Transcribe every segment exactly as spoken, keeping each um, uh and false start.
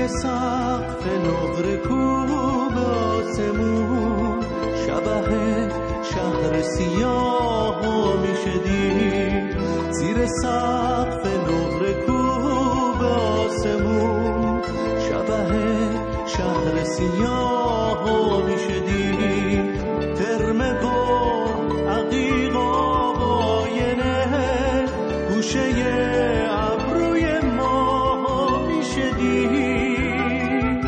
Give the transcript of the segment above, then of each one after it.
زیر سقف نقره کوب آسمون شبه شهر سیاه میشه دید. زیر سقف نقره کوب آسمون شبه شهر سیاه میشه دید. ترمه و عقیق و آینه گوشه ابروی ما میشه دید.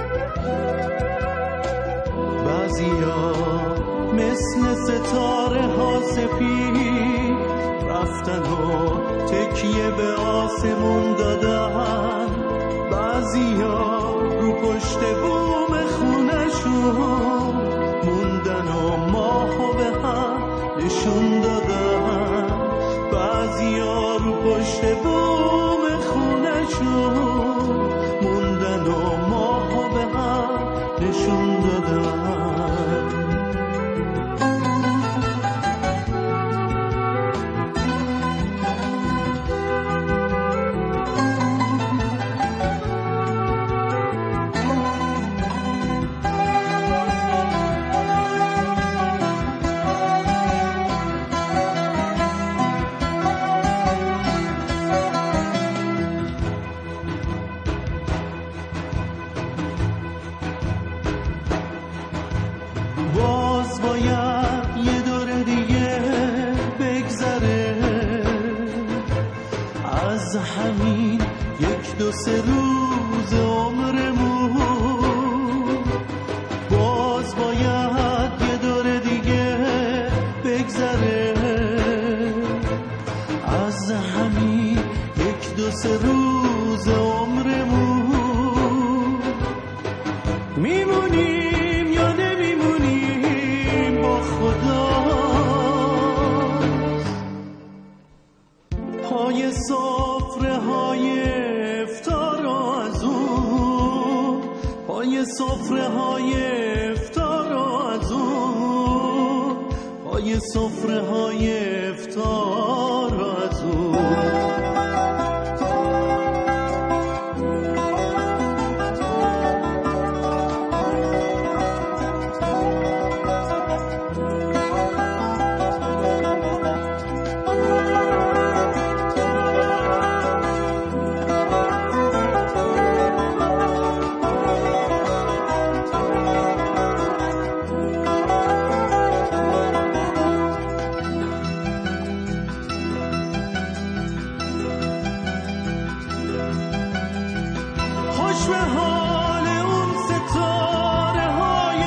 بعضیا مثل ستاره ها سپید رفتن و تکیه به آسمون دادن. بعضیا رو پشت بوم خونشون موندن و ماهو به هم نشون دادن. بعضیا رو پشت بوم خونشون موندن و ماهو به هم نشون دادن. باز باید یه دور دیگه بگذره از همین یک دو سه روز عمرمون. باز باید یه دور دیگه بگذره از همین یک دو سه روز عمرمون. میمونیم یا نمیمونیم با خدا. پای سفره های افطار از اون پای سفره های افطار از اون پای سفره های افطار از اون. خوش به حال اون ستاره های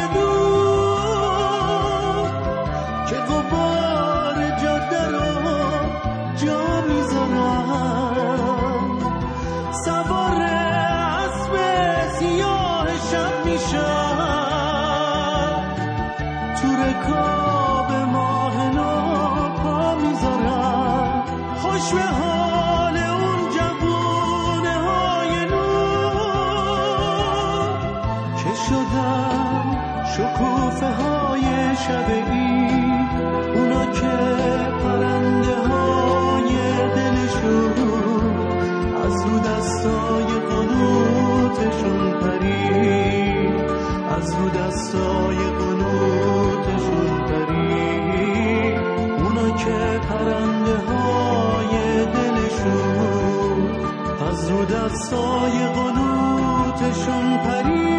دور که غبار جاده رو جا میذارن. سوار اسب سیاه شب میشن تو رکاب ماه نو پا میذارن. خوش به حال اون جوونه های شدن شکوفه های شب عید. اونا که پرنده های دلشون از رو دستای قنوتشون پرید. از رو دستای قنوتشون پرید. اونا که پرنده های دلشون از رو دستای قنوتشون پرید.